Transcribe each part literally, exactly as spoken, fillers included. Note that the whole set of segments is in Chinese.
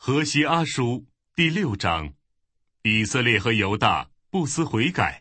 何西阿书第六章，以色列和犹大不思悔改。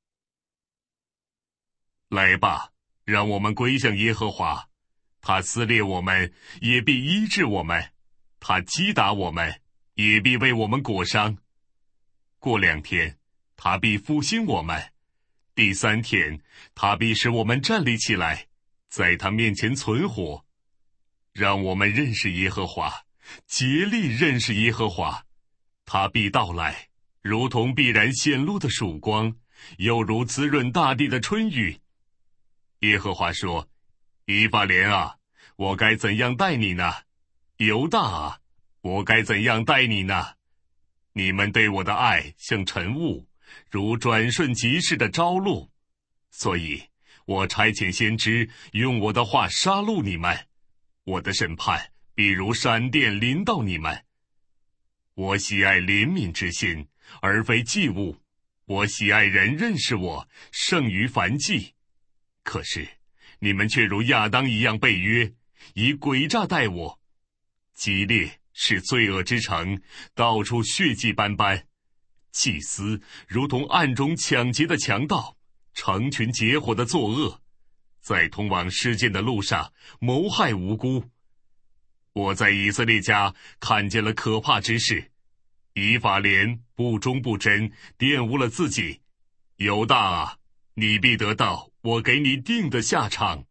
来吧，让我们归向耶和华，他撕裂我们，也必医治我们；他击打我们，也必为我们裹伤。过两天，他必复兴我们；第三天，他必使我们站立起来，在他面前存活。让我们认识耶和华，竭力认识耶和华。他必到来，如同必然显露的曙光，又如滋润大地的春雨。耶和华说：以法莲啊，我该怎样待你呢？犹大啊，我该怎样待你呢？你们对我的爱像晨雾，如转瞬即逝的朝露。所以我差遣先知用我的话杀戮你们，我的审判必如闪电临到你们。我喜爱怜悯之心，而非祭物；我喜爱人认识我，胜于燔祭。可是你们却如亚当一样背约，以诡诈待我。基列是罪恶之城，到处血迹斑斑。祭司如同暗中抢劫的强盗，成群结伙的作恶，在通往世界的路上谋害无辜。我在以色列家看见了可怕之事，以法莲不忠不贞，玷污了自己。犹大啊，你必得到我给你定的下场。